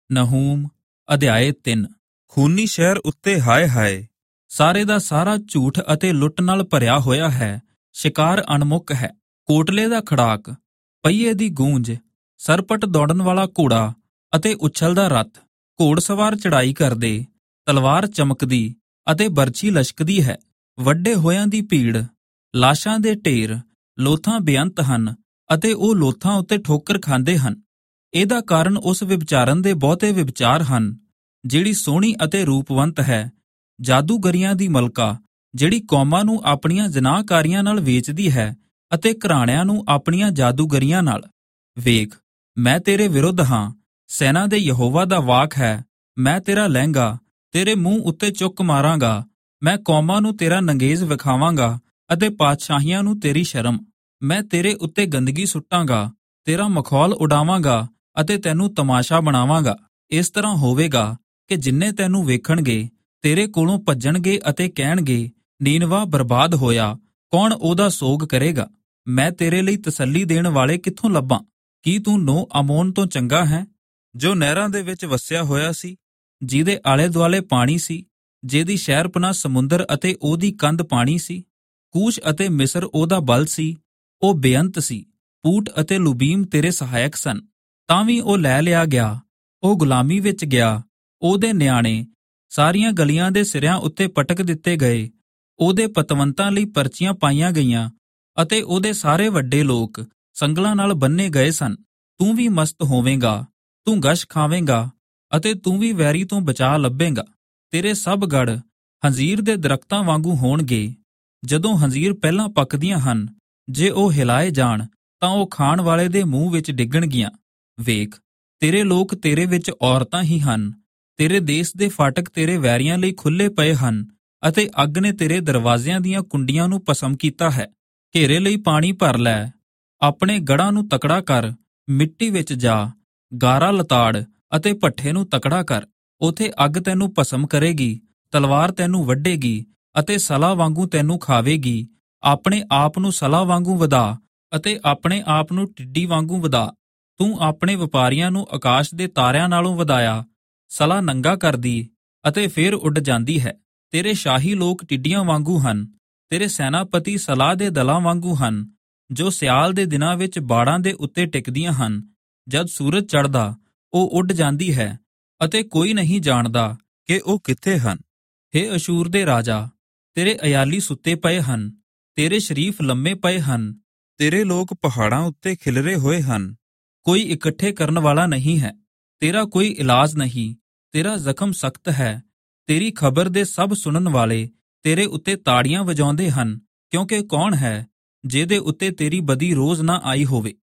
ਨਹੂਮ ਅਧਿਆਇ 3। ਖੂਨੀ ਸ਼ਹਿਰ ਉੱਤੇ ਹਾਏ ਹਾਏ। ਸਾਰੇ ਦਾ ਸਾਰਾ ਝੂਠ ਅਤੇ ਲੁੱਟ ਨਾਲ ਭਰਿਆ ਹੋਇਆ ਹੈ। ਸ਼ਿਕਾਰ ਅਣਮੁੱਕ ਹੈ। ਕੋਟਲੇ ਦਾ ਖੜਾਕ, ਪਹੀਏ ਦੀ ਗੂੰਜ, ਸਰਪਟ ਦੌੜਨ ਵਾਲਾ ਘੋੜਾ ਅਤੇ ਉਛਲਦਾ ਰੱਥ, ਘੋੜਸਵਾਰ ਚੜ੍ਹਾਈ ਕਰਦੇ, ਤਲਵਾਰ ਚਮਕਦੀ ਅਤੇ ਬਰਛੀ ਲਸ਼ਕਦੀ ਹੈ। ਵੱਡੇ ਹੋਇਆਂ ਦੀ ਭੀੜ, ਲਾਸ਼ਾਂ ਦੇ ਢੇਰ, ਲੋਥਾਂ ਬੇਅੰਤ ਹਨ ਅਤੇ ਉਹ ਲੋਥਾਂ ਉੱਤੇ ਠੋਕਰ ਖਾਂਦੇ ਹਨ। ਇਹਦਾ ਕਾਰਨ ਉਸ ਵਿਭਚਾਰਨ ਦੇ ਬਹੁਤੇ ਵਿਭਚਾਰ ਹਨ ਜਿਹੜੀ ਸੋਹਣੀ ਅਤੇ ਰੂਪਵੰਤ ਹੈ। ਜਾਦੂਗਰੀਆਂ ਦੀ ਮਲਕਾ ਜਿਹੜੀ ਕੌਮਾਂ ਨੂੰ ਆਪਣੀਆਂ ਜ਼ਨਾਹਕਾਰੀਆਂ ਨਾਲ ਵੇਚਦੀ ਹੈ ਅਤੇ ਘਰਾਣਿਆਂ ਨੂੰ ਆਪਣੀਆਂ ਜਾਦੂਗਰੀਆਂ ਨਾਲ। ਵੇਖ, ਮੈਂ ਤੇਰੇ ਵਿਰੁੱਧ ਹਾਂ। ਸੈਨਾ ਦੇ ਯਹੋਵਾ ਦਾ ਵਾਕ ਹੈ, ਮੈਂ ਤੇਰਾ ਲਹਿੰਗਾ ਤੇਰੇ ਮੂੰਹ ਉੱਤੇ ਚੁੱਕ ਮਾਰਾਂਗਾ। ਮੈਂ ਕੌਮਾਂ ਨੂੰ ਤੇਰਾ ਨੰਗੇਜ਼ ਵਿਖਾਵਾਂਗਾ ਅਤੇ ਪਾਤਸ਼ਾਹੀਆਂ ਨੂੰ ਤੇਰੀ ਸ਼ਰਮ। ਮੈਂ ਤੇਰੇ ਉੱਤੇ ਗੰਦਗੀ ਸੁੱਟਾਂਗਾ, ਤੇਰਾ ਮਖੌਲ ਉਡਾਵਾਂਗਾ ਅਤੇ ਤੈਨੂੰ ਤਮਾਸ਼ਾ ਬਣਾਵਾਂਗਾ। ਇਸ ਤਰ੍ਹਾਂ ਹੋਵੇਗਾ ਕਿ ਜਿੰਨੇ ਤੈਨੂੰ ਵੇਖਣਗੇ ਤੇਰੇ ਕੋਲੋਂ ਭੱਜਣਗੇ ਅਤੇ ਕਹਿਣਗੇ, ਨੀਨਵਾ ਬਰਬਾਦ ਹੋਇਆ, ਕੌਣ ਉਹਦਾ ਸੋਗ ਕਰੇਗਾ? ਮੈਂ ਤੇਰੇ ਲਈ ਤਸੱਲੀ ਦੇਣ ਵਾਲੇ ਕਿੱਥੋਂ ਲੱਭਾਂ? ਕੀ ਤੂੰ ਨੋ ਆਮੋਨ ਤੋਂ ਚੰਗਾ ਹੈ, ਜੋ ਨਹਿਰਾਂ ਦੇ ਵਿੱਚ ਵਸਿਆ ਹੋਇਆ ਸੀ, ਜਿਹਦੇ ਆਲੇ ਦੁਆਲੇ ਪਾਣੀ ਸੀ, ਜਿਹਦੀ ਸ਼ਹਿਰਪਨਾਹ ਸਮੁੰਦਰ ਅਤੇ ਉਹਦੀ ਕੰਧ ਪਾਣੀ ਸੀ? ਕੂਸ਼ ਅਤੇ ਮਿਸਰ ਉਹਦਾ ਬਲ ਸੀ, ਉਹ ਬੇਅੰਤ ਸੀ। ਪੂਟ ਅਤੇ ਲੁਬੀਮ ਤੇਰੇ ਸਹਾਇਕ ਸਨ, ਤਾਂ ਵੀ ਉਹ ਲੈ ਲਿਆ ਗਿਆ। ਉਹ ਗੁਲਾਮੀ ਵਿੱਚ ਗਿਆ। ਉਹਦੇ ਨਿਆਣੇ ਸਾਰੀਆਂ ਗਲੀਆਂ ਦੇ ਸਿਰਿਆਂ ਉੱਤੇ ਪਟਕ ਦਿੱਤੇ ਗਏ। ਉਹਦੇ ਪਤਵੰਤਾਂ ਲਈ ਪਰਚੀਆਂ ਪਾਈਆਂ ਗਈਆਂ ਅਤੇ ਉਹਦੇ ਸਾਰੇ ਵੱਡੇ ਲੋਕ ਸੰਗਲਾਂ ਨਾਲ ਬੰਨੇ ਗਏ ਸਨ। ਤੂੰ ਵੀ ਮਸਤ ਹੋਵੇਂਗਾ, ਤੂੰ ਗਸ਼ ਖਾਵੇਂਗਾ ਅਤੇ ਤੂੰ ਵੀ ਵੈਰੀ ਤੋਂ ਬਚਾ ਲੱਭੇਂਗਾ। ਤੇਰੇ ਸਭ ਗੜ ਹੰਜ਼ੀਰ ਦੇ ਦਰਖਤਾਂ ਵਾਂਗੂ ਹੋਣਗੇ। ਜਦੋਂ ਹੰਜ਼ੀਰ ਪਹਿਲਾਂ ਪੱਕਦੀਆਂ ਹਨ, ਜੇ ਉਹ ਹਿਲਾਏ ਜਾਣ ਤਾਂ ਉਹ ਖਾਣ ਵਾਲੇ ਦੇ ਮੂੰਹ ਵਿੱਚ ਡਿੱਗਣਗੀਆਂ। ਵੇਖ, ਤੇਰੇ ਲੋਕ ਤੇਰੇ ਵਿੱਚ ਔਰਤਾਂ ਹੀ ਹਨ। ਤੇਰੇ ਦੇਸ਼ ਦੇ ਫਾਟਕ ਤੇਰੇ ਵੈਰੀਆਂ ਲਈ ਖੁੱਲ੍ਹੇ ਪਏ ਹਨ ਅਤੇ ਅੱਗ ਨੇ ਤੇਰੇ ਦਰਵਾਜ਼ਿਆਂ ਦੀਆਂ ਕੁੰਡੀਆਂ ਨੂੰ ਭਸਮ ਕੀਤਾ ਹੈ। ਘੇਰੇ ਲਈ ਪਾਣੀ ਭਰ ਲੈ, ਆਪਣੇ ਗੜ੍ਹਾਂ ਨੂੰ ਤਕੜਾ ਕਰ, ਮਿੱਟੀ ਵਿੱਚ ਜਾ, ਗਾਰਾ ਲਤਾੜ ਅਤੇ ਭੱਠੇ ਨੂੰ ਤਕੜਾ ਕਰ। ਉਥੇ ਅੱਗ ਤੈਨੂੰ ਭਸਮ ਕਰੇਗੀ, ਤਲਵਾਰ ਤੈਨੂੰ ਵੱਢੇਗੀ ਅਤੇ ਸਲਾ ਵਾਂਗੂ ਤੈਨੂੰ ਖਾਵੇਗੀ। ਆਪਣੇ ਆਪ ਨੂੰ ਸਲਾ ਵਾਂਗੂ ਵਧਾ ਅਤੇ ਆਪਣੇ ਆਪ ਨੂੰ ਟਿੱਡੀ ਵਾਂਗੂ ਵਧਾ। ਤੂੰ ਆਪਣੇ ਵਪਾਰੀਆਂ ਨੂੰ ਆਕਾਸ਼ ਦੇ ਤਾਰਿਆਂ ਨਾਲੋਂ ਵਧਾਇਆ। ਸਲਾ ਨੰਗਾ ਕਰਦੀ ਅਤੇ ਫੇਰ ਉੱਡ ਜਾਂਦੀ ਹੈ। ਤੇਰੇ ਸ਼ਾਹੀ ਲੋਕ ਟਿੱਡੀਆਂ ਵਾਂਗੂ ਹਨ। ਤੇਰੇ ਸੈਨਾਪਤੀ ਸਲਾਹ ਦੇ ਦਲਾਂ ਵਾਂਗੂ ਹਨ, ਜੋ ਸਿਆਲ ਦੇ ਦਿਨਾਂ ਵਿੱਚ ਬਾੜਾਂ ਦੇ ਉੱਤੇ ਟਿਕਦੀਆਂ ਹਨ। ਜਦ ਸੂਰਜ ਚੜ੍ਹਦਾ, ਉਹ ਉੱਡ ਜਾਂਦੀ ਹੈ ਅਤੇ ਕੋਈ ਨਹੀਂ ਜਾਣਦਾ ਕਿ ਉਹ ਕਿੱਥੇ ਹਨ। ਹੇ ਅਸ਼ੂਰ ਦੇ ਰਾਜਾ, ਤੇਰੇ ਅਯਾਲੀ ਸੁੱਤੇ ਪਏ ਹਨ, ਤੇਰੇ ਸ਼ਰੀਫ ਲੰਮੇ ਪਏ ਹਨ। ਤੇਰੇ ਲੋਕ ਪਹਾੜਾਂ ਉੱਤੇ ਖਿਲਰੇ ਹੋਏ ਹਨ, ਕੋਈ ਇਕੱਠੇ ਕਰਨ ਵਾਲਾ ਨਹੀਂ ਹੈ। ਤੇਰਾ ਕੋਈ ਇਲਾਜ ਨਹੀਂ, ਤੇਰਾ ਜ਼ਖਮ ਸਖਤ ਹੈ। ਤੇਰੀ ਖਬਰ ਦੇ ਸਭ ਸੁਣਨ ਵਾਲੇ ਤੇਰੇ ਉੱਤੇ ਤਾੜੀਆਂ ਵਜਾਉਂਦੇ ਹਨ, ਕਿਉਂਕਿ ਕੌਣ ਹੈ ਜਿਹਦੇ ਉੱਤੇ ਤੇਰੀ ਬਦੀ ਰੋਜ਼ ਨਾ ਆਈ ਹੋਵੇ।